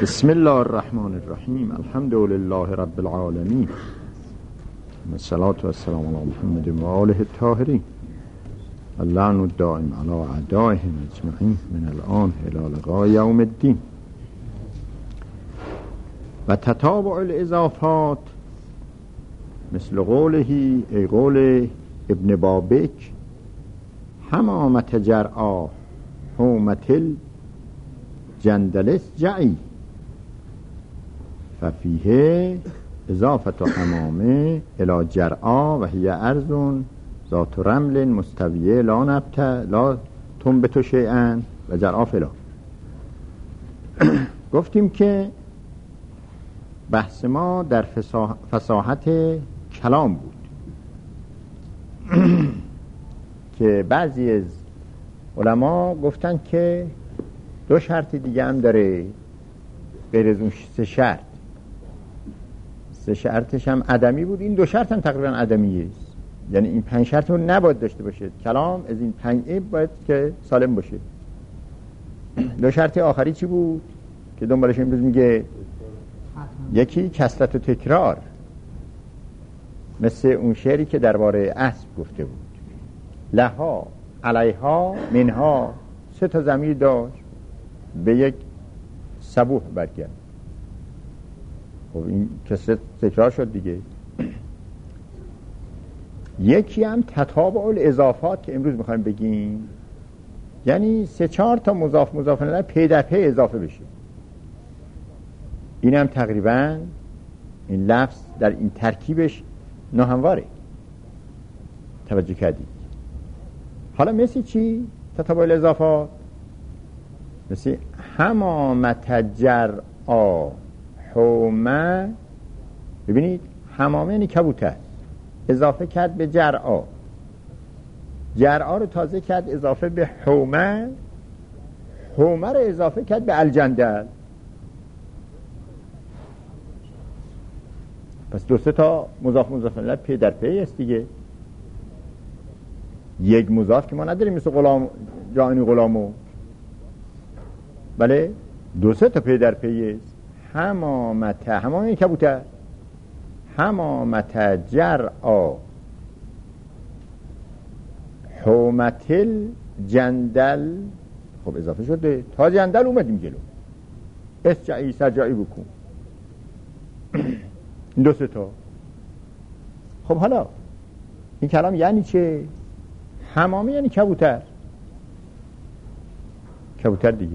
بسم الله الرحمن الرحیم. الحمد لله رب العالمین، والصلاة والسلام علی محمد و آله الطاهرین، اللعن الدائم علی اعدائهم اجمعین من الآن الی لقاء یوم الدین. و تتابع الاضافات مثل قوله ای قول ابن بابک حمامت جرعا حومت جندلس جعی ففیه اضافت حمامه الى جرعا و هی ارض ذات رمل مستویه لا تنبت شیئا و جرعا فلا. گفتیم که بحث ما در فصاحت کلام بود که بعضی از علما گفتن که دو شرط دیگه هم داره غیر از اون سه شرطش هم عدمی بود. این دو شرط هم تقریبا عدمیه، یعنی این 5 شرط رو نباید داشته باشه کلام، از این 5 باید که سالم باشه. دو شرط آخری چی بود که دنبالش امروز میگه؟ یکی کثرت و تکرار، مثل اون شعری که درباره اسب گفته بود، لها علیها منها، 3 تا ضمیر داشت به یک صبوح برگرد. خب این کثرت تکرار شد دیگه. یکی هم تتابع الاضافات که امروز میخوایم بگیم، یعنی 3-4 تا مضاف الیه پی در پی اضافه بشه. این هم تقریبا این لفظ در این ترکیبش ناهمواره. توجه کردید؟ حالا مثل چی تتابع الاضافات؟ مثل حمامت جرعا حومه. ببینید حمامه یعنی کبوتر، اضافه کرد به جرعا، جرعا رو تازه کرد اضافه به حومه، حومه رو اضافه کرد به الجندل. پس 2-3 تا مضاف الیه پی در پی است دیگه. یک مضاف که ما نداریم مثل غلام جانی غلامو، بله 2-3 تا پی در پی است. حمامت، حمام این کبوتر، حمامت جرعا حومت جندل. خب اضافه شده تا جندل اومدیم جلو، اسجعی سجعی بکن. این 2-3 تا. خب حالا این کلام یعنی چه؟ حمامه یعنی کبوتر، کبوتر دیگه.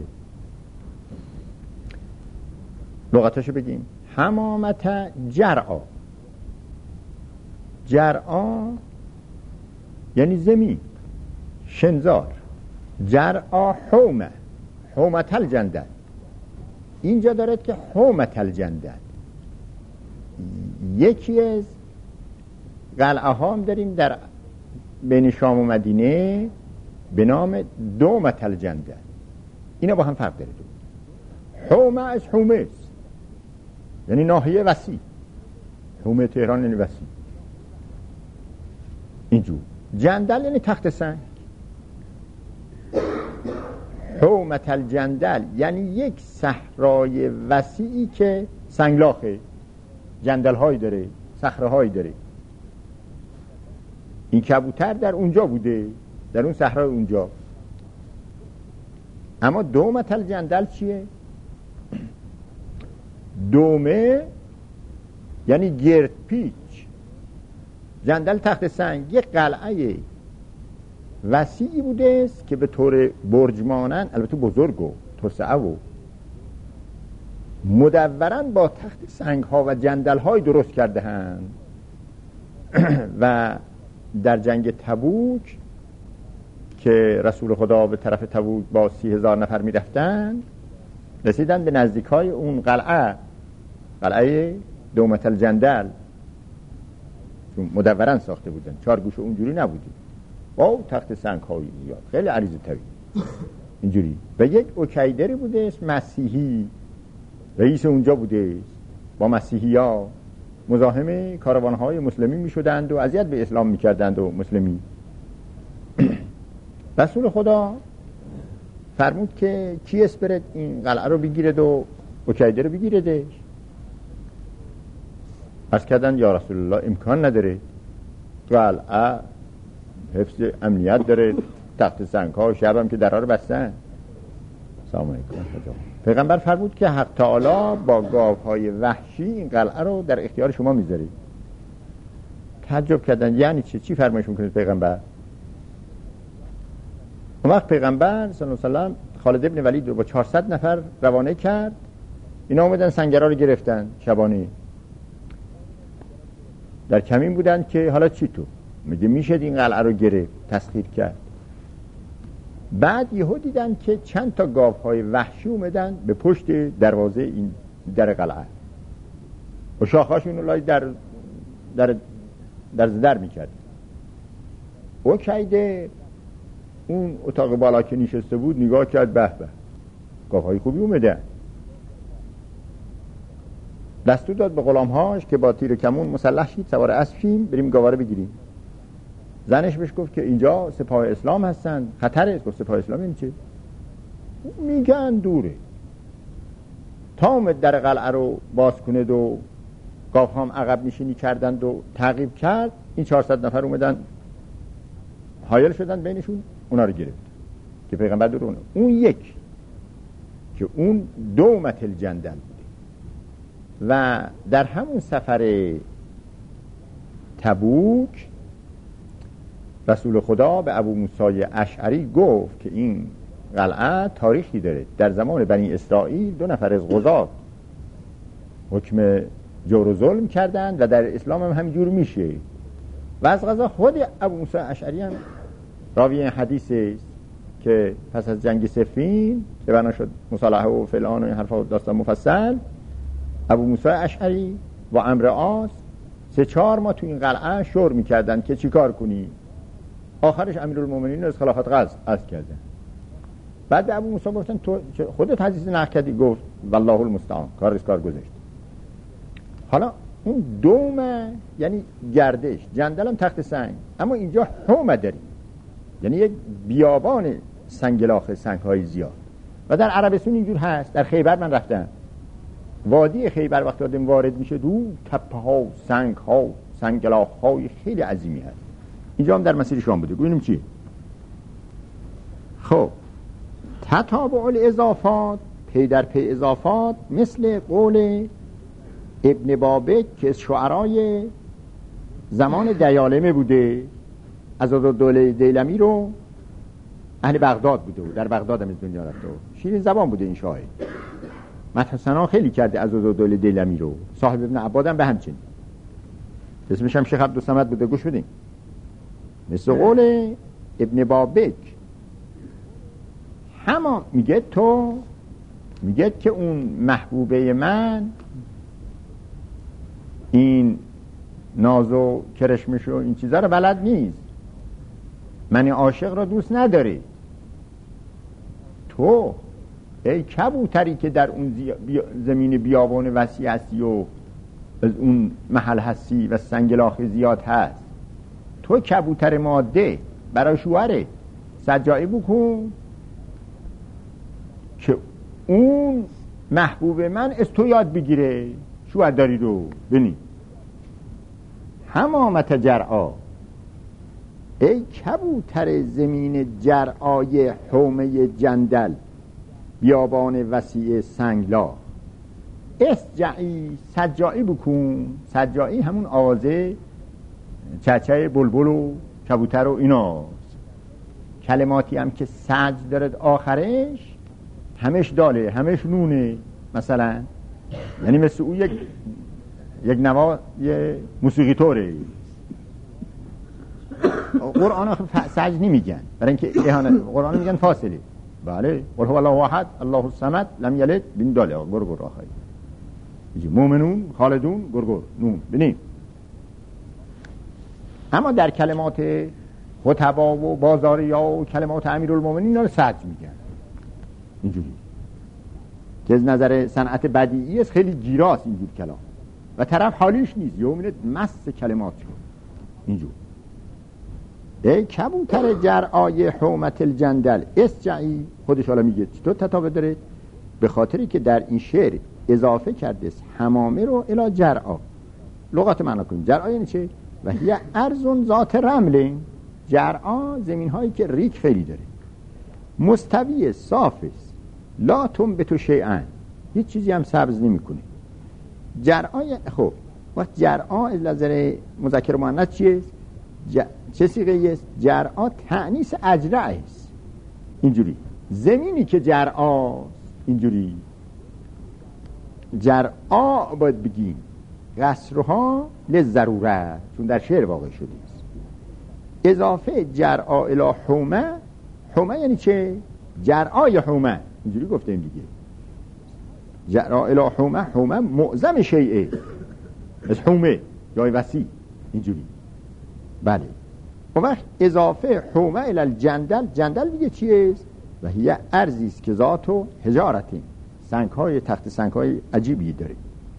لغتاشو بگیم. حمامت جرعا، جرعا یعنی زمین، شنزار. جرعا حومه، حومت الجندل. اینجا دارد که حومت الجندل یکی از قلعه ها هم داریم در بین شام و مدینه به نام دومت الجندل. اینا با هم فرق داره. حومه از حومه است، یعنی ناحیه وسیع. حومه تهران یعنی وسیع. اینجور. جندل یعنی تخت سنگ. حومت الجندل یعنی یک صحرای وسیعی که سنگلاخه، جندل هایی داره، صخره هایی داره. این کبوتر در اونجا بوده، در اون صحرای اونجا. اما دومت الجندل چیه؟ دومه یعنی گرد پیچ، جندل تخت سنگ. یک قلعه وسیعی بوده است که به طور برج مانند، البته بزرگ و توسعه و مدورن با تخت سنگ ها و جندل های درست کرده هند. و در جنگ تبوک که رسول خدا به طرف تبوک با 30,000 نفر می رفتن، رسیدن به نزدیک های اون قلعه دومت الجندل، مدورن ساخته بودن، 4 گوشه اونجوری نبودی، با تخت سنگ های زیاد، خیلی عریض طویل اینجوری. و یک اوکیدری بوده است مسیحی، رئیس اونجا بوده است، با مسیحی ها مزاحم کاروان های مسلمی می شدند و اذیت به اسلام می کردند و مسلمی. رسول خدا فرمود که کی اسپرد این قلعه رو بگیرد و اوکیده رو بگیردش. عرض کردن یا رسول الله امکان نداره، قلعه حفظ امنیت داره، تخت سنگ ها، شب هم که درها رو بستن. سلام علیکم. پیغمبر فرمود که حق تعالی با گاوهای وحشی این قلعه رو در اختیار شما میذاره. تعجب کردن یعنی چی فرمایش میکنید پیغمبر؟ اون وقت پیغمبر صلی الله علیه و سلم خالد ابن ولید رو با 400 نفر روانه کرد. اینا اومدن سنگرها رو گرفتن شبانه. در کمین بودن که حالا چی تو؟ میگه میشه این قلعه رو گرفت، تسخیر کرد. بعد یهو دیدن که چند تا گاوهای وحشی اومدن به پشت دروازه این در قلعه و شاخهاشون رو لای در میکرد. اوکیده اون اتاق بالا که نشسته بود نگاه کرد، به به گاوهای خوبی اومدن. دستور داد به غلامهاش که با تیر و کمون مسلح شید، سوار اسب شیم، بریم گاوا رو بگیریم. زنش بهش گفت که اینجا سپاه اسلام هستن، خطره. گفت سپاه اسلام این چه؟ میگن دوره. تا اومد در قلعه رو باز کنه و گاوها هم عقب نشینی کردند و تعقیب کرد، این 400 نفر اومدن حایل شدن بینشون، اونا رو گرفت که پیغمبر دور اون یک که اون دومت الجندل بوده. و در همون سفر تبوک رسول خدا به ابو موسی اشعری گفت که این قلعه تاریخی داره. در زمان بنی اسرائیل 2 نفر از قضات حکم جور و ظلم کردند و در اسلام هم همینجور میشه. و از قضا خود ابو موسی اشعری هم راوی این حدیث است که پس از جنگ صفین که بنا شد مصالحه و فلان و این حرفا داستان مفصل، ابو موسی اشعری و عمرو عاص 3-4 ماه تو این قلعه شور میکردن که چی کار کنی. آخرش امیرالمومنین از خلافت عزل کردن. بعد به ابو موسی گفتن تو خودت حدیث نقل کردی؟ گفت والله المستعان، کار گذاشت. حالا اون دومه یعنی گردش، جندل هم تخت سنگ، اما اینجا حومه داریم یعنی یک بیابان سنگلاخ سنگ‌های زیاد. و در عربستان اینجور هست. در خیبر من رفتم، وادی خیبر وقتی آدم وارد میشه دو تپه ها، سنگ ها، سنگلاخ های خیلی عظیمی هست. اینجا هم در مسیر شام بوده. ببینیم چی. خب تتابع الاضافات، پی در پی اضافات، مثل قول ابن بابک که از شعرای زمان دیالمه بوده، از دوله دیلمی رو اهل بغداد بوده و در بغداد هم از دنیا رفته و شیرین زبان بوده این شاعر. مدح ثنا خیلی کرده از دوله دیلمی رو. صاحب ابن عباد هم به همچنین، اسمش هم شیخ عبدالصمد بوده. گوش بدین. مثل قول ابن بابک همان میگه میگه که اون محبوبه من این ناز و کرشمش و این چیزا رو بلد نیست، من عاشق را دوست نداری. تو ای کبوتری که در اون زمین بیابان وسیع هستی و از اون محل هستی و سنگلاخ زیاد هست، تو کبوتر ماده برای شوهره سجایی بکن که اون محبوب من از تو یاد بگیره شوهر داری رو. ببین همامت جرعا، ای کبوتر زمین جرعای حومه جندل بیابان وسیع سنگلاخ، اسجعی سجایی بکن. سجایی همون آوازه چهچه بلبل و کبوتر و ایناست. کلماتی هم که سج دارد آخرش همش داله همش نونه مثلا، یعنی مثل او یک نوا موسیقی طوره. قرآن سج نمیگن برای اینکه قرآن میگن فاصله. بله قل هو الله احد الله الصمد لم یلد بین داله گرگر آخری مومنون خالدون گرگر نون بینیم. اما در کلمات خطبا و بازاریا و کلمات امیرالمومنین اینا رو سج میگن اینجوری که از نظر صنعت بدیعی است خیلی گیراست اینجور کلام و طرف حالیش نیست یومینه مست کلمات شد اینجور. ای کبوتر جرعای حومت الجندل اسجعی، خودش حالا میگه تو تتابع داره به خاطری که در این شعر اضافه کرده است حمامه رو الی جرعا. لغت معنا کنیم. جرعا یعنی چه؟ و هی ارض ذات رمل. جرعا زمین هایی که ریک خیلی داره، مستوی صاف است، لا تنبت شیئا، هیچ چیزی هم سبز نمیکنه. جرعا خب وقت جرعا از نظر مذکر مؤنث چیه؟ چه صیغه‌ای است؟ جرعا تأنیث اجرع است. اینجوری زمینی که جرعا اینجوری جرعا باید بگیم قصرها للضروره، چون در شعر واقع شده است. اضافه جرعا الی حومه. حومه یعنی چه؟ جرعای حومه، اینجوری گفتیم دیگه. جرعا الی حومه، حومه معظم شیئه، از حومه جای وسیع، اینجوری. بله. اون وقت اضافه حومه الی الجندل. جندل دیگه چیه؟ و هی ارضی است که ذات و حجارتی، سنگ‌های تخت سنگ‌های عجیبی داره.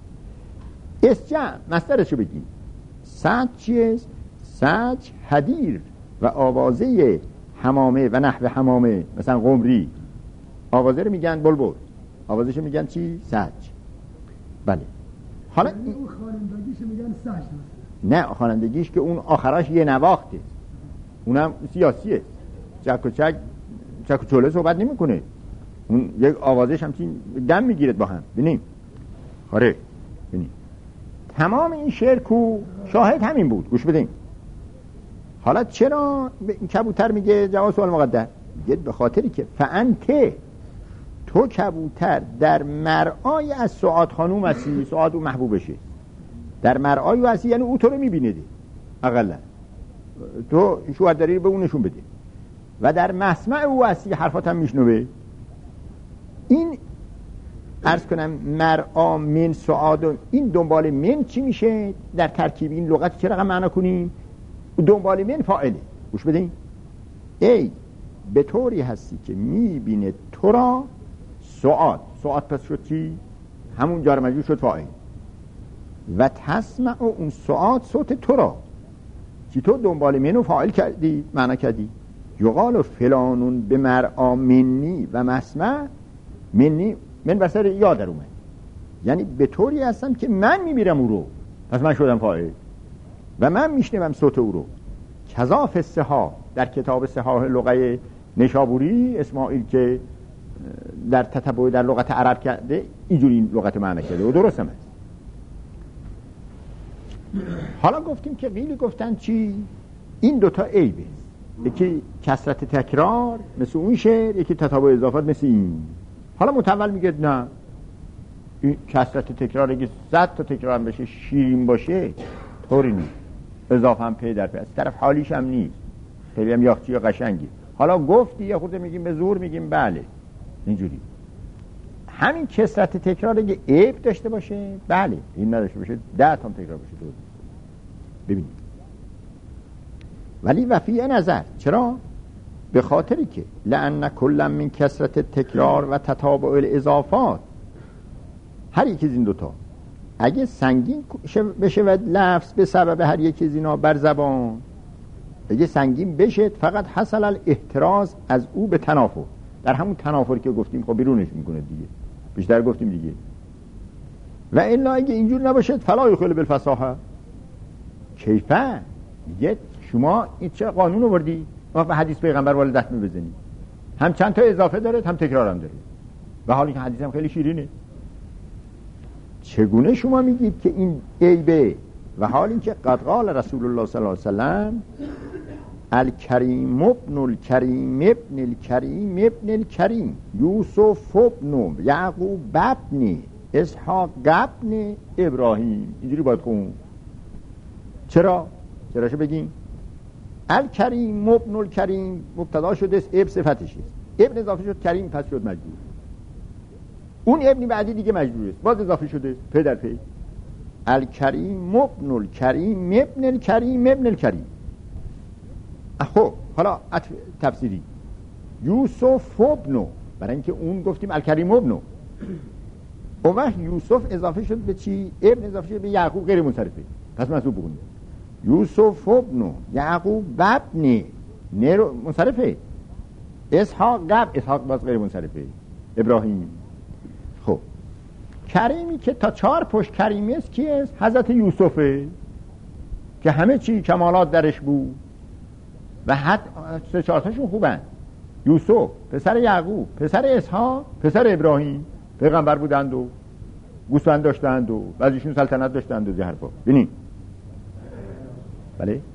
اسجع مصدرشو بگیم. سج چیه؟ سج حدیر و آوازه حمامه و نحو حمامه، مثلا قمری آوازه رو میگن بلبل، آوازش میگن چی؟ سج. بله. حالا اون خوانندگیش میگن سج. نه، خوانندگیش که اون آخراش یه نواخته، اونم سیاسیه. چک و چوله صحبت نمیکنه، اون یک آوازش همچین دم میگیرد با هم. ببینیم آره ببینیم تمام این شعر کو شاهد همین بود. گوش بدیم. حالا چرا این کبوتر میگه؟ جواب سوال مقدر. میگه به خاطری که فانت، تو کبوتر در مرعای از سعاد خانوم هستی. سعاد او محبوبشه، در مرعای هستی، یعنی او تو رو میبینه دی اقلا تو شوهرداری به اون نشون بده و در مسمع او هستی، حرفات هم میشنوه. این عرض کنم مرعا من سعاد، این دنبال من چی میشه در ترکیب این لغت؟ چه رقم معنا کنیم؟ دنبال من فاعله. گوش بدین. ای به طوری هستی که میبینه تو را سعاد. سعاد پس شد چی؟ همون جار مجرور شد فاعل. و تسمع اون سعاد صوت تو را، چی تو دنبال منو فاعل کردی، معنا کردی. یقال فلانون به مرعا منی و مسمع. منی من بسر یاد در اومد، یعنی به طوری هستم که من میبینم او رو، پس من شدم فاعل و من میشنوم صوت او رو. کذاف السها، در کتاب صحاح لغه نشابوری اسماعیل که در تتبع در لغت عرب کرده اینجوری این لغت معنی کرده و درست هم هست. حالا گفتیم که قیلی گفتن چی؟ این دوتا عیبه، یکی کثرت تکرار مثل اون شعر، یکی تتابع اضافات مثل این. حالا متول میگه نه، این کثرت تکرار اگه 100 تا تکرار هم بشه شیرین باشه طوری نیست، اضافه هم پی در پی از طرف حالیش هم نیست، خیلی هم یاختی و قشنگی. حالا گفتی یه خورده میگیم به زور میگیم بله اینجوری. همین کثرت تکرار اگه عیب داشته باشه بله، این نداشته باشه 10 تا تکرار باشه درست. ببینید ولی وفیه نظر. چرا؟ به خاطری که لأن کل من کثرت تکرار و تتابع الاضافات، هر یکی از این دوتا اگه سنگین بشه و لفظ به سبب هر یکی از اینا بر زبان، اگه سنگین بشه فقط حصل الاحتراز از او به تنافر، در همون تنافر که گفتیم خب بیرونش میکنه دیگه، بیشتر گفتیم دیگه. و الا اگه اینجور نباشه فلا یخل بالفصاحه. کیفه میگه شما این چه قانون آوردی؟ ما به حدیث پیغمبر وارد دست می‌بزنی، هم چند تا اضافه داره هم تکرار هم داره و حالی که حدیث هم خیلی شیرینه. چگونه شما میگید که این عیبه و حالی که قد قال رسول الله صلی الله علیه وسلم الکریم ابن الکریم ابن الکریم ابن الکریم یوسف ابن یعقوب ابن اسحاق ابن ابراهیم. اینجوری باید خون. چراشو بگیم؟ الکریم ابن الکریم مبتدا شده است، اب صفتش است، ابن اضافه شد کریم پس شد مجرور، اون ابن بعدی دیگه مجرور است باز اضافه شده پی در پی. الکریم ابن الکریم ابن الکریم ابن الکریم. خب حالا تفسیری یوسف ابن، برای اینکه اون گفتیم الکریم ابن، اون وقت یوسف اضافه شد به چی؟ ابن اضافه شد به یعقوب غیر منصرفه، پس منصوب بکنید یوسف ابن یعقوب ابن نرو منصرفه، اسحاق باز غیر منصرفه، ابراهیم. خب کریمی که تا 4 پشت کریمی است کیست؟ حضرت یوسفه که همه چی کمالات درش بود و حد 3-4 تاشون خوبن. یوسف پسر یعقوب، پسر اسحاق، پسر ابراهیم، پیغمبر بودند و گوسفند داشتند و بعضیشون سلطنت داشتند و زی حرفا. ببینید بله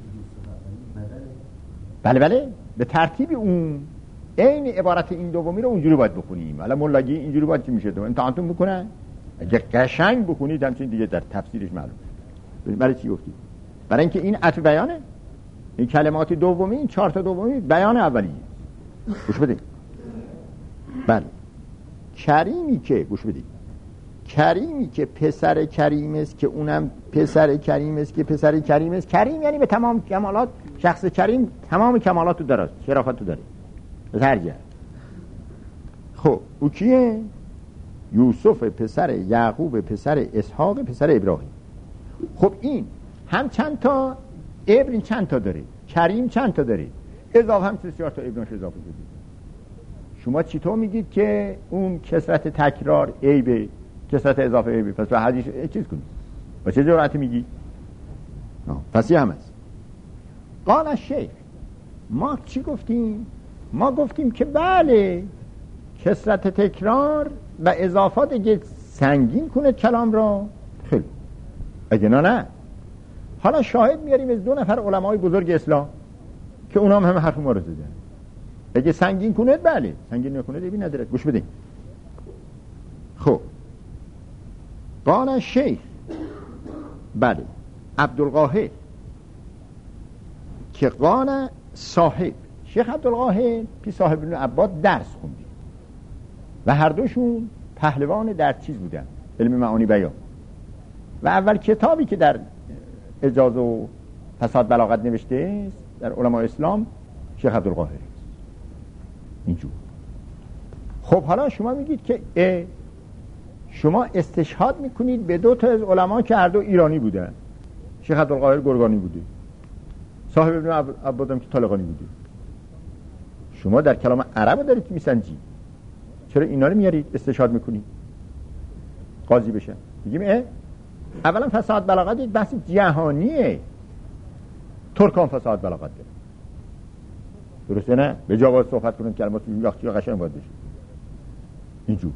بله بله به ترتیب اون این عبارت این دومی رو اونجوری باید بخونیم. حالا مولگی اینجوری باید چی میشه تو امتحانتون بکنن اگه قشنگ بخونید همچین دیگه در تفسیرش معلوم. برای چی گفتید؟ برای اینکه این عطف بیانه، این کلمات دومی، این 4 تا دومی بیان اولیه. گوش بدید. بله کریمی که گوش بدید، کریمی که پسر کریم است که اونم پسر کریم است که پسر کریم است. کریم یعنی به تمام کمالات، شخص کریم تمام کمالات رو داره، شرافت رو داره به هر جهت. خب او کیه؟ یوسف پسر یعقوب پسر اسحاق پسر ابراهیم. خب این هم چند تا ابن چند تا داره، کریم چند تا داره، اضافه هم 3-4 تا ابنش اضافه شده. شما چطور میگید که اون کثرت تکرار عیبه، کثرت اضافه عیبه؟ پس به حدیث چیز کنید، با چه جرأتی میگی؟ پس یه هم هست. قال الشیخ، ما چی گفتیم؟ ما گفتیم که بله کثرت تکرار و اضافات اگه سنگین کنه کلام را خیلی، اگه نه حالا شاهد میاریم از 2 نفر علمای بزرگ اسلام که اونا هم همه حرف ما رو زدن. اگه سنگین کنه بله، سنگین نکنه دیگه نداره. گوش بدین. خب قال الشیخ، بله عبدالقاهر که قال صاحب، شیخ عبدالقاهر پی صاحب ابن عباد درس خوندی و هر دوشون پهلوان در چیز بودن، علم معانی بیان. و اول کتابی که در اجاز و فساد بلاغت نوشته است در علماء اسلام شیخ عبدالقاهر است. اینجور. خب حالا شما میگید که شما استشهاد میکنید به 2 تا از علما که هر دو ایرانی بودن. شیخ عبدالقاهر گرگانی بوده، صاحب ابن عبادم که طالقانی بوده. شما در کلام عرب دارید میسنجید، چرا اینا رو میارید استشهاد میکنید قاضی بشن؟ میگیم اولا فساد بلاغت یک بحث جهانیه، ترکان فساد بلاغت داره، درسته نه؟ به جا باید صحبت کنید کلمات یاختی و قشنگ باید بشه. اینجور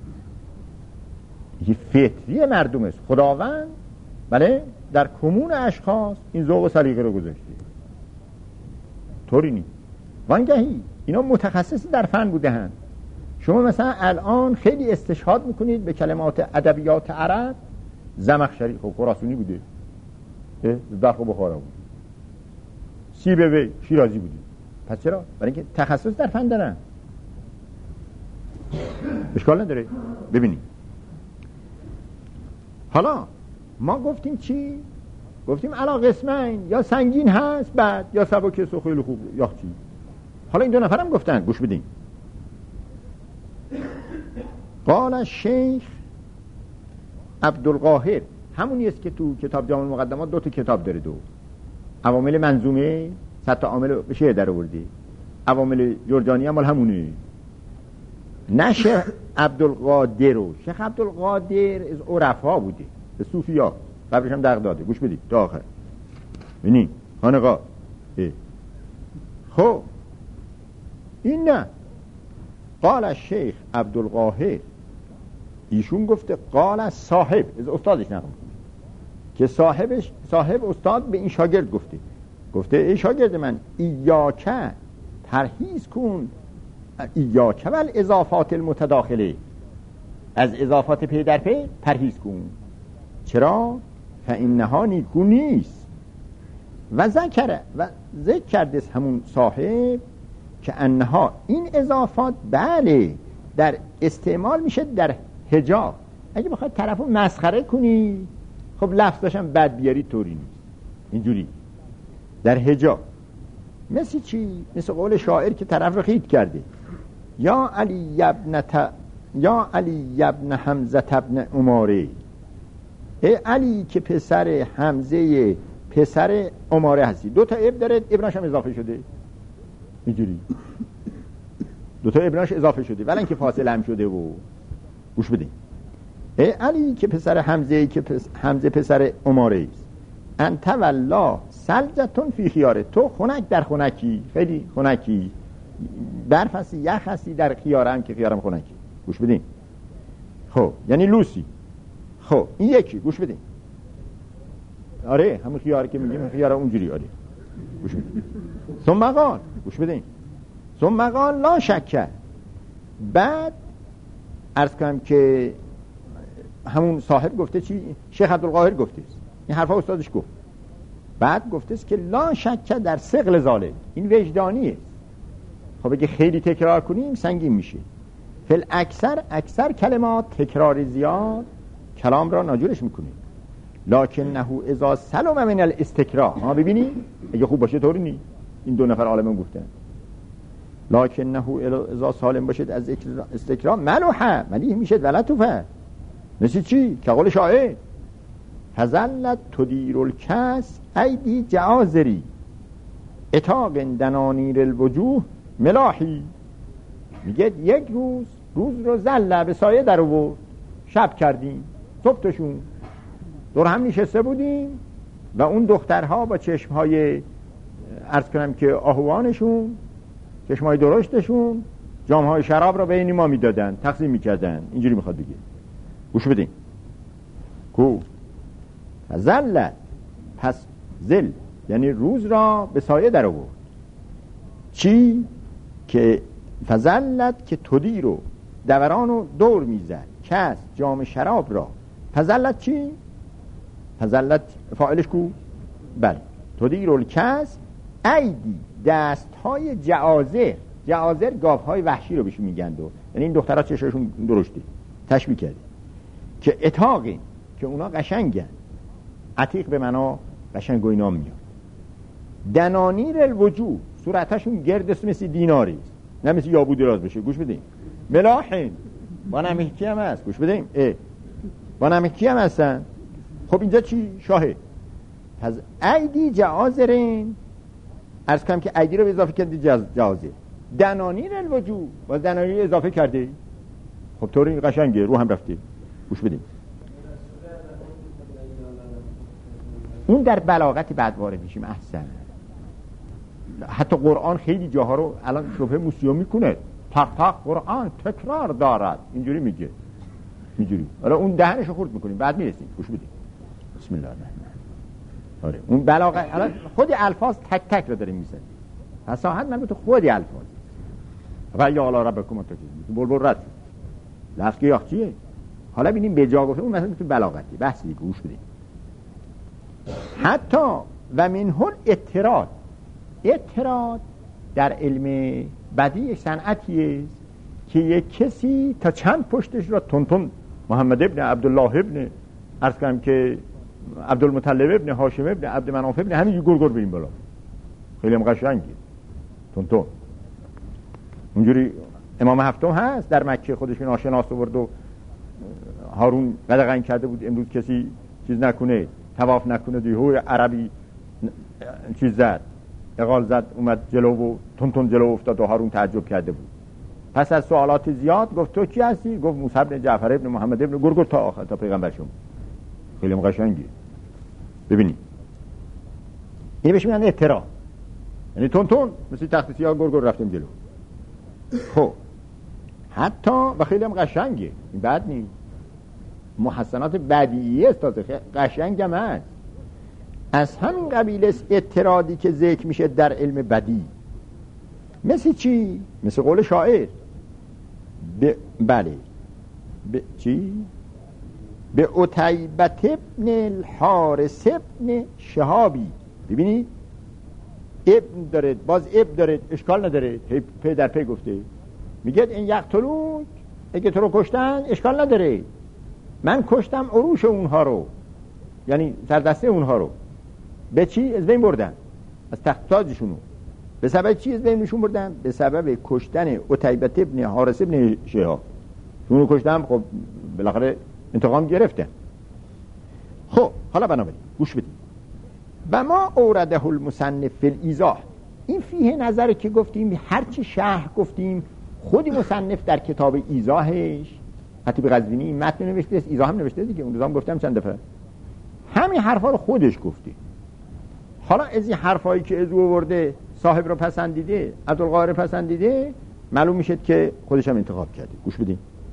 یه فطری مردم است. خداوند بله در کمون اشخاص این ذوق و سلیقه رو گذاشته، طوری نیست. وانگهی اینا متخصص در فن بودهن. شما مثلا الان خیلی استشهاد میکنید به کلمات ادبیات عرب. زمخشری خب خراسانی بوده، بلخ و بخارا بود، سیبوی شیرازی بوده. پس چرا؟ برای اینکه تخصص در فن دارن. اشکال نداره. ببینید حالا ما گفتیم چی؟ گفتیم علا قسمین، یا سنگین هست بعد یا سبک و خیلی خوب یا چی. حالا این 2 نفر هم گفتن، گوش بدین. قال الشیخ عبدالقاهر همونی است که تو کتاب جامع المقدمات 2 تا کتاب داره، 2 عوامل منظومه 100 تا عامل بشه در آورده، عوامل جرجانی هم همونه. نه شیخ عبدالقادر و شیخ عبدالقادر از عرفا بوده، به صوفیا، قبرش هم داده. گوش بدید تا آخر. ببینید خانقا. خب این نه. قال الشیخ عبدالقاهر، ایشون گفته قال صاحب، از استادش نقل که صاحب استاد به این شاگرد گفته ای شاگرد من ایاکه پرهیز کن، ایاکه ول اضافات المتداخله، از اضافات پی در پی پرهیز کن. چرا؟ فانها نیکو نیست. و ذکر کرده همون صاحب که انها این اضافات بله در استعمال میشه در حجاب. اگه بخواد طرفو مسخره کنی خب لفظش هم بد بیاری، طوری نیست. اینجوری در حجاب مثل چی؟ مثل قول شاعر که طرف رو خید کرده، یا علی ابن حمزه ابن عماره، ای علی که پسر حمزه پسر عماره هستی. 2 تا ابن داره، ابنش هم اضافه شده. اینجوری 2 تا ابنش اضافه شده ولی اینکه فاصله هم شده. و گوش بدین علی که پسر حمزه که حمزه پسر عماره است، انت والله سلجتون فی خیاره، تو خنک در خنکی، خیلی خنکی، برف هستی یخ هستی در خیارم که خیارم خنکی. گوش بدین. خب یعنی لوسی. خب این یکی گوش بدین. آره همون خیاره که میگیم خیاره اونجوری. آره گوش بدین. ثم قال، گوش بدین، ثم قال لا شک. بعد عرض کنم که همون صاحب گفته چی؟ شیخ عبدالقاهر گفته این حرفا استادش گفت. بعد گفته است که لا شک در ثقل ظالم، این وجدانیه. خب اگه خیلی تکرار کنیم سنگین میشه. فل اکثر کلمات تکرار زیاد کلام را ناجورش میکنه. لکنه اذا سلم من الاستکراه، ها ببینید اگه خوب باشه طوری نی. این دو نفر عالمان گفتن لکنه اذا سالم باشد از استکراه ملوحه، ولی میشد ولطفه. مثل چی؟ که قول شاعر فظلت تدیر الکس ایدی جعازری اتاق دنانیر الوجوه ملاحی. میگه یک روز رو زله به سایه در آورد، شب کردیم، صبحشون دور هم نشسته بودیم و اون دخترها با چشمهای عرض کنم که آهوانشون، چشمهای درشتشون جامهای شراب را بین ما میدادن، تقسیم میکردن. اینجوری میخواد بگه. گوش بدین. کو فظلت، پس زل یعنی روز را به سایه در آورد. چی؟ که فظلت که تدی رو دوران دور میزد، کس جام شراب را. فظلت چی؟ فظلت فاعلش کو؟ بله تدی رو کس ایدی دستهای جعازر گاوهای وحشی رو بهشون میگن. یعنی این دخترها چشمشون درشته، تشبیه کرده که اتاقی که اونا قشنگن، عتیق به معنا قشنگ و اینا میاد. دنانیر الوجوه صورتشون گرد مثل دیناری است، نه مثل یابو دراز بشه. گوش بدین. ملاحین با نمکی هم هست. گوش بدین. با نمکی هم هستن. خب اینجا چی؟ شاهد. پس ایدی جعازرین، عرض کنم که ایدی رو به اضافه کردی جعازر. دنانیر الوجوه با دنانیر اضافه کرده. خب طوری قشنگه، رو هم رفته. گوش بدین. اون در بلاغت بعد وارد میشیم. احسن. حتی قرآن خیلی جاها رو الان شبه موسیو میکنه. تق قرآن تکرار دارد، اینجوری میگه، اینجوری. حالا اون دهنشو خورد میکنیم، بعد میرسیم. گوش بدین. بسم الله الرحمن الرحیم. آره اون بلاغت الان خود الفاظ تک تک رو داریم میزنیم. فصاحت مربوط خود الفاظ. و یا الی ربکم تکذیب بلبل رد لفظ گیاه چیه؟ حالا ببینیم به جا گفته اون مثلا تو بلاغتی بحث دیگه. گوش بدین. حتی و منه اعتراض در علم بدیع صنعتیه که یک کسی تا چند پشتش را تون محمد ابن عبدالله ابن عرض کنم که عبدالمطلب ابن هاشم ابن عبد مناف ابن همینجور گرگر بریم بالا. خیلی هم قشنگه تون اونجوری. امام هفتم هست در مکه، خودش ناشناس آورد و هارون قدغن کرده بود امروز کسی چیز نکنه، طواف نکنه، دیهوی عربی چیز زد، اقال زد، اومد جلو و تون جلو افتاد و هارون تعجب کرده بود. پس از سوالات زیاد گفت تو کی هستی؟ گفت موسی بن جعفر ابن محمد ابن گرگر تا آخر، تا پیغمبر شما. خیلی قشنگه. ببینید این بهش میگن اعتراض، یعنی تون مثل تخت سیاه گرگر رفتیم جلو. خب حتی و خیلی هم قشنگه، این بد نیست، محسنات بدیعیه است، تازه قشنگ هم هست. از همین قبیل است اعتراضی که ذکر میشه در علم بدیع. مثل چی؟ مثل قول شاعر بله چی؟ به عتیبت ابن الحارث ابن شهابی. ببینید ابن داره، باز ابن داره، اشکال نداره، پی در پی گفته. میگه این یقتلوک، اگه تو رو کشتن اشکال نداره، من کشتم عروش اونها رو، یعنی سردسته اونها رو. به چی؟ از بین بردن، از تخت تاجشونو. به سبب چی از بین نشون بردن؟ به سبب کشتن عتیبت ابن حارث ابن شهاب. اونو کشتم، خب بالاخره انتقام گرفتن. خب حالا بنابراین گوش بدید. و ما اورده المصنف فی الایضاح، این فیه نظر که گفتیم، هرچی شرح گفتیم، خودی مصنف در کتاب ایضاحش خطیب قزوینی این متن نوشته است، ایضاح هم نوشته دیگه، اون روزا هم گفتم چند دفعه. همین حرفا رو خودش گفته. حالا از این حرفایی که از آورده صاحب رو پسندیده، عبدالقاهر پسندیده، معلوم میشه که خودش هم انتخاب کرده. گوش بدین.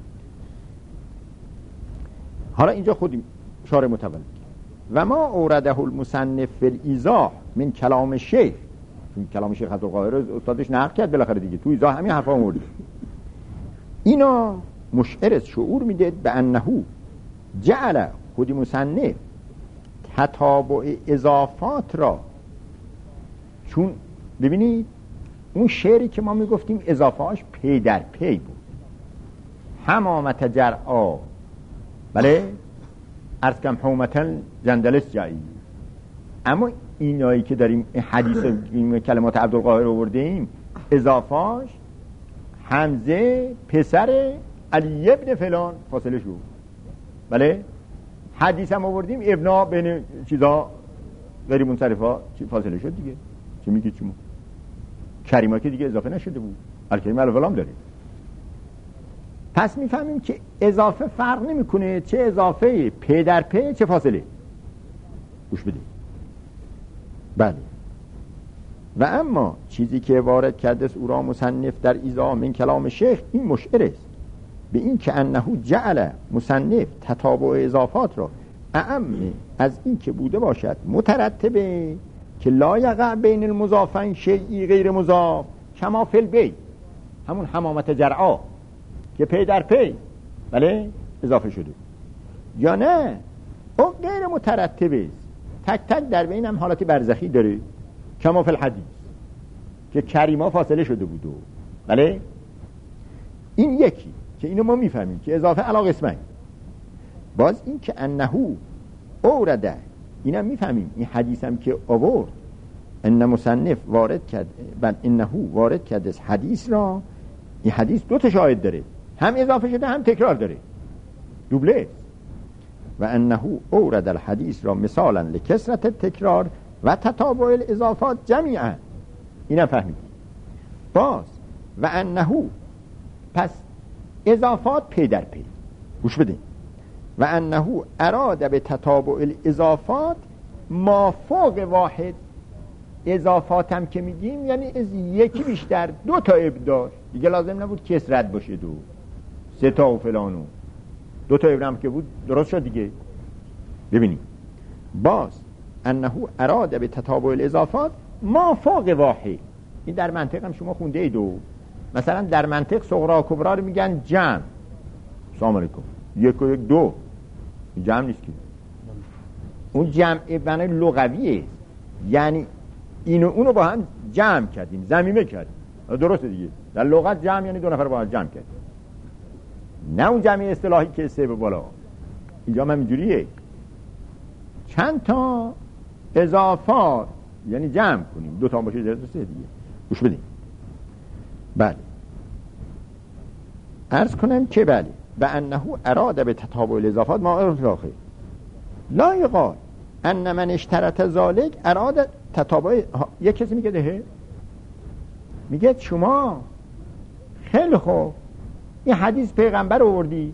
حالا اینجا خود شارح متولد و ما اورده المصنف فی الایضاح من کلام شیخ، چون کلام شیخ عبدالقاهر استادش نقل کرد بالاخره دیگه، تو ایضاح همین حرفا آورده. اینا مشعر شعور میده به انه جعل، خودی مصنف تتابع اضافات را، چون ببینید اون شعری که ما میگفتیم اضافهاش پی در پی بود، حمامت جرعا، بله، عرض کم حومتن جندلس جایی. اما اینایی که داریم حدیث کلمات عبدالقاهر آورده ایم، اضافهاش حمزه پسر علی ابن فلان فاصله شد، بله. حدیث هم آوردیم ابنا بین چیزا غیر منصرفا فاصله شد دیگه. چی میگید شما؟ کریما که دیگه اضافه نشده بود، الکریم الفلام داره. پس میفهمیم که اضافه فرق نمیکنه چه اضافه پی در پی چه فاصله. گوش بدید. بله. و اما چیزی که وارد کرده است او را مصنف در ایضاح من کلام شیخ، این مشعر است به این که انه جعل، مصنف تتابع اضافات را اعم از این که بوده باشد مترتبه که لا یقع بین المضافین شیئی غیر مضاف کما فی البیت، همون حمامت جرعا که پی در پی، بله، اضافه شده، یا نه او غیر مترتبه است، تک تک در بین هم حالت برزخی داره، کما فی الحدیث که کریما فاصله شده بود، بله. این یکی که اینو ما میفهمیم که اضافه علی قسمین. باز این که انه اورده، اینم میفهمیم این حدیث هم که آورد ان مصنف وارد کرد و انه وارد کرده حدیث را، این حدیث دو تا شاهد داره، هم اضافه شده هم تکرار داره، دوبله. و انه اورد الحدیث را مثالا لکثرت تکرار و تتابع الاضافات جمیعا، اینم فهمید. باز و انه، پس اضافات پی در پی، گوش بدین. و انه اراد به تتابع الاضافات ما فوق واحد، اضافات هم که میگیم یعنی از یکی بیشتر، دو تا ابداع دیگه لازم نبود کسرت باشه، دو سه تا و فلانو، دو تا ابرم که بود درست شد دیگه. ببینیم باز انه اراد به تتابع الاضافات ما فوق واحد، این در منطق هم شما خونده اید، مثلا در منطق صغرا و کبرا رو میگن جمع، سلام علیکم، یک و یک دو، جمع نیست که، اون جمع بنای لغویه، یعنی اینو اونو با هم جمع کردیم، ضمیمه کردیم، درسته دیگه. در لغت جمع یعنی دو نفر با هم جمع کردیم، نه اون جمع اصطلاحی که سه به بالا. اینجا هم اینجوریه، چند تا اضافات یعنی جمع کنیم، دو تا باشه درسته دیگه. گوش بدیم. بله، عرض کنم که بله و انه اراده به تتابع الاضافات ما اطلاقه لا یقال ان من اشترط ذالک اراده تتابع. یک کسی میگه ده، میگه شما خیلی خوب این حدیث پیغمبر آوردی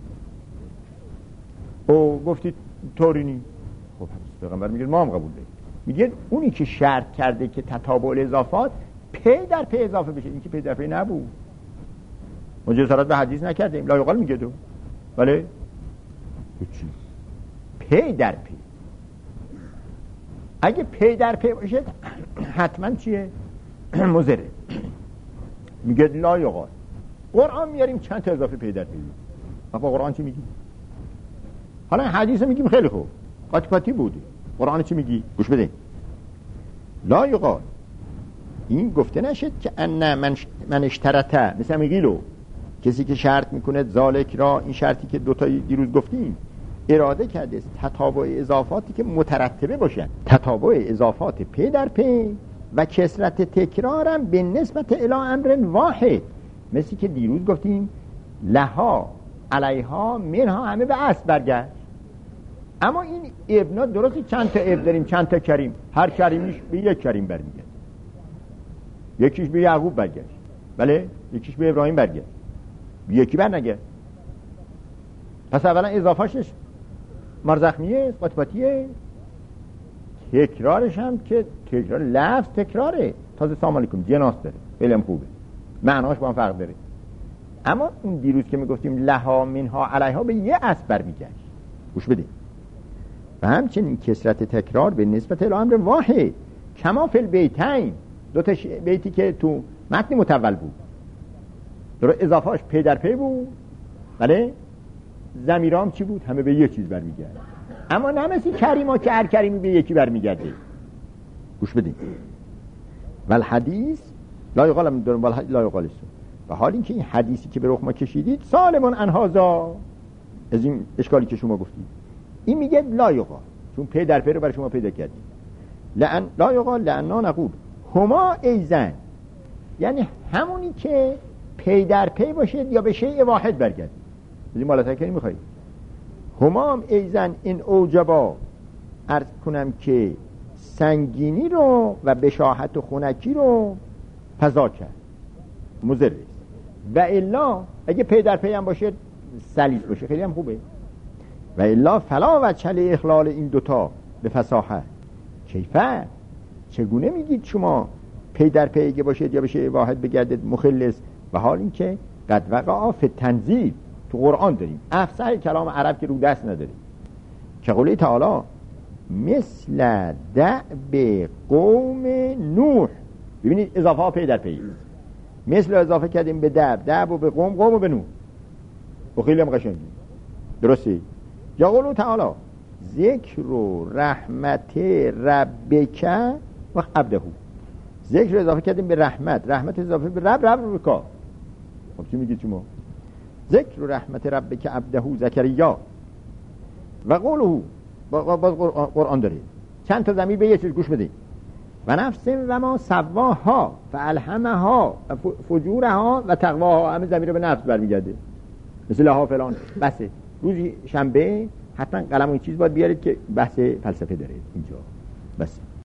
او گفتی طوری، خب پیغمبر میگه ما هم قبول داریم، میگه اونی که شرط کرده که تتابع الاضافات پی در پی اضافه بشه، این که پی در پی نبود، ما جسارت به حدیث نکردیم، لا یقال میگه دو، بله چی پی در پی. اگه پی در پی باشه حتما چیه؟ مضره. میگه لا یقال. قرآن میاریم چند تا اضافه پی در پی، با قرآن چی میگی؟ حالا حدیث میگیم خیلی خوب قاطی بوده، قرآن چی میگی؟ گوش بده. لا یقال، این گفته نشد که ان من اشترطه، مثل میگیلو کسی که شرط میکنه ذالک را، این شرطی که دوتا دیروز گفتیم، اراده کرده است تتابع اضافاتی که مترتبه باشن، تتابع اضافات پی در پی و کثرت تکرارم به نسبت الی امر واحد، مثل که دیروز گفتیم لها علیها منها، همه به اصل برگشت. اما این ابنا درسته چند تا اب داریم، چند تا کریم، هر کریمیش به یک کریم برمیگرد، یکیش به یعقوب برگشت، بله، یکیش به ابراهیم برگشت، یکی بر نگرد. پس اولا اضافه‌شش مرزخمیه، قطباتیه. تکرارش هم که تکرار لفظ تکراره، تازه سلام علیکم جناس داره، خیلی هم خوبه، معناش با هم فرق داره. اما اون دیروز که میگفتیم لها منها علیها به یه اصل برمیگشت، گوش بده. و همچنین کثرت تکرار به نسبت الامر واحد کما فی البیتین، دو تا بیتی که تو متن متول بود در اضافهاش پی در پی بود، بله ضمیرام چی بود؟ همه به یه چیز برمیگرد. اما نه مثل کریما که هر کریمی به یکی برمیگرده. گوش بدین. والحدیث لا یقال لا یقال است. و حال اینکه این حدیثی که به رخ ما کشیدید سالمون انهازا، از این اشکالی که شما گفتید، این میگه لا یقال، چون پی در پی رو برای شما پیدا کردیم. لا یقال لعنا نقول هما ایزن، یعنی همونی که پی در پی باشید یا به شیء واحد برگرد. این مالا تکری میخواید هما هم ایزن این اوجبا، عرض کنم که سنگینی رو و بشاحت و خونکی رو فضا کرد، مضر. و الا اگه پی در پی هم باشه سلیس باشه خیلی هم خوبه. و الا فلا وجه اخلال این دوتا به فصاحت. کیفه چگونه میگید شما پی در پی اگه باشید یا بشه واحد بگردید مخلص، و حال این که قد وقع فی تنزیل تو قرآن داریم افصح کلام عرب که رو دست نداریم، که قوله تعالی مثل دأب قوم نوح. ببینید اضافه ها پی در پی، مثل اضافه کردیم به دأب و به قوم و به نوح، و خیلی هم قشنگی درسته. یا قوله تعالی ذکر و رحمت ربک و عبده، ذکر اضافه کردیم به رحمت اضافه به رب کار. خب چی میگید شما؟ ذکر و رحمت ربک عبده زکریا و قوله، باز قرآن داره چند تا ضمیر به یه چیز، گوش بده. و نفس و ما سواها فالهمها فجورها و تقواها، همه ضمیر به نفس برمیگرده، مثل لها فلان. بسه روزی شنبه حتما قلم و این چیز باید بیارید که بحث فلسفه داره اینجا. بس